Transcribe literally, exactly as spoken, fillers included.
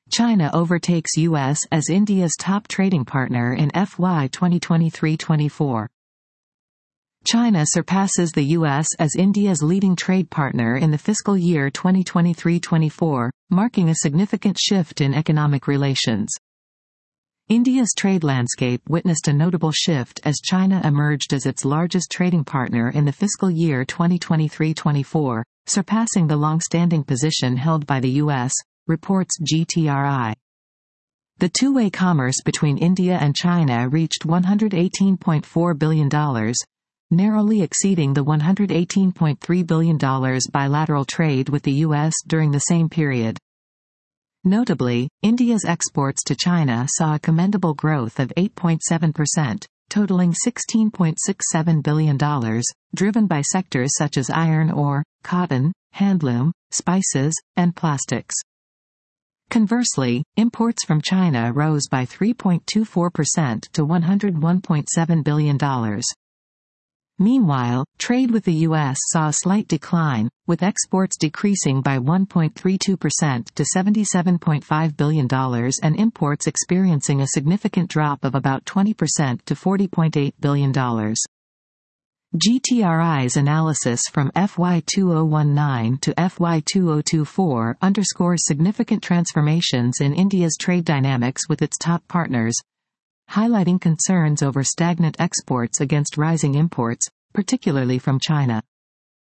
China overtakes U S as India's top trading partner in F Y twenty twenty-three twenty-four. China surpasses the U S as India's leading trade partner in the fiscal year twenty twenty-three twenty-four, marking a significant shift in economic relations. India's trade landscape witnessed a notable shift as China emerged as its largest trading partner in the fiscal year twenty twenty-three twenty-four, surpassing the long-standing position held by the U S, reports G T R I. The two-way commerce between India and China reached one hundred eighteen point four billion dollars, narrowly exceeding the one hundred eighteen point three billion dollars bilateral trade with the U S during the same period. Notably, India's exports to China saw a commendable growth of eight point seven percent, totaling sixteen point six seven billion dollars, driven by sectors such as iron ore, cotton, handloom, spices, and plastics. Conversely, imports from China rose by three point two four percent to one hundred one point seven billion dollars. Meanwhile, trade with the U S saw a slight decline, with exports decreasing by one point three two percent to seventy-seven point five billion dollars and imports experiencing a significant drop of about twenty percent to forty point eight billion dollars. G T R I's analysis from F Y two thousand nineteen to F Y two thousand twenty-four underscores significant transformations in India's trade dynamics with its top partners, highlighting concerns over stagnant exports against rising imports, particularly from China.